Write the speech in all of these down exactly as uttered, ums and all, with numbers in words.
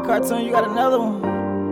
Cartoon, you got another one?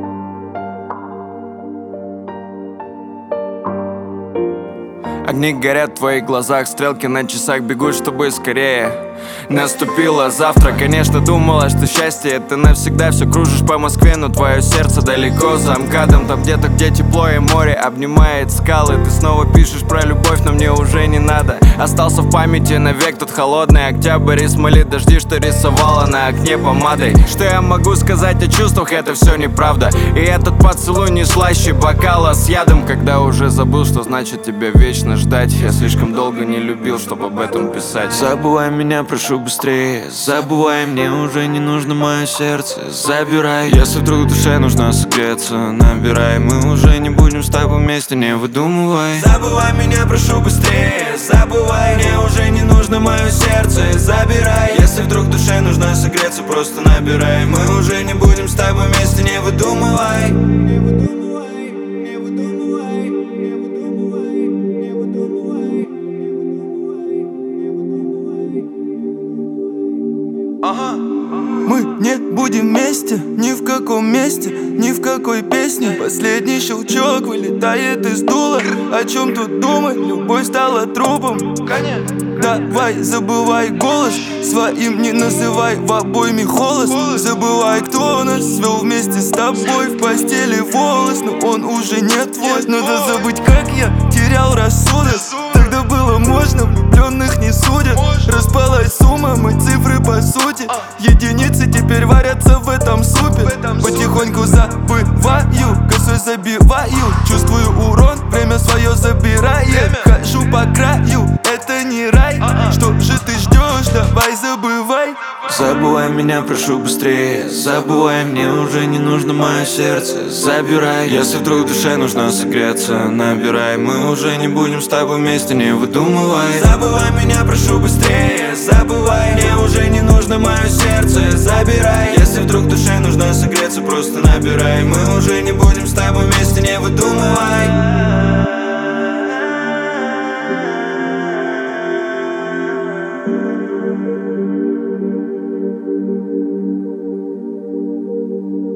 Огни горят в твоих глазах, стрелки на часах бегут, чтобы скорее наступило завтра. Конечно, думала, что счастье это навсегда. Все кружишь по Москве, но твое сердце далеко за МКАДом. Там где-то, где тепло и море обнимает скалы. Ты снова пишешь про любовь, но мне уже не надо. Остался в памяти навек тот холодный октябрь и смоли дожди, что рисовала на окне помадой. Что я могу сказать о чувствах, это все неправда. И этот поцелуй не слаще бокала с ядом. Когда уже забыл, что значит тебя вечно ждать. Я слишком долго не любил, чтобы об этом писать. Забывай меня, прошу быстрее. Забывай, мне уже не нужно мое сердце. Забирай, если вдруг душе нужно согреться. Набирай, мы уже не будем с тобой вместе, не выдумывай. Забывай меня, прошу быстрее. Забывай, мне уже не нужно мое сердце. Забирай, если вдруг душе нужно согреться, просто набирай. Мы уже не будем с тобой вместе, не выдумывай. Не выдумывай, не выдумывай, не выдумывай, не выдумывай, не выдумывай. Ага. Мы не будем вместе, ни в каком месте, ни в какой песне. Последний щелчок вылетает из дула. О чем тут думать, любовь стала трупом. Давай, забывай голос, своим не называй в обойме холос. Забывай, кто нас свел вместе с тобой в постели волос. Но он уже не твой. Надо забыть, как я терял рассудок. Тогда было можно, влюбленных не судят. Распалась сумма, мы цифры по сути. Единицы теперь варятся в этом супе. Потихоньку забываю, косой забиваю. Чувствую урон, время свое забирает. Хожу по краю, это не рай. Что же ты ждешь, давай забывай. Забывай меня, прошу быстрее. Забывай, мне уже не нужно мое сердце. Забирай, если вдруг душе нужно согреться. Набирай, мы уже не будем с тобой вместе, не выдумывай. Забывай меня, прошу быстрее. Забывай, мне уже не нужно мое сердце. Забирай, если вдруг душе нужно согреться, просто набирай. Мы уже не будем с тобой вместе, не выдумывай.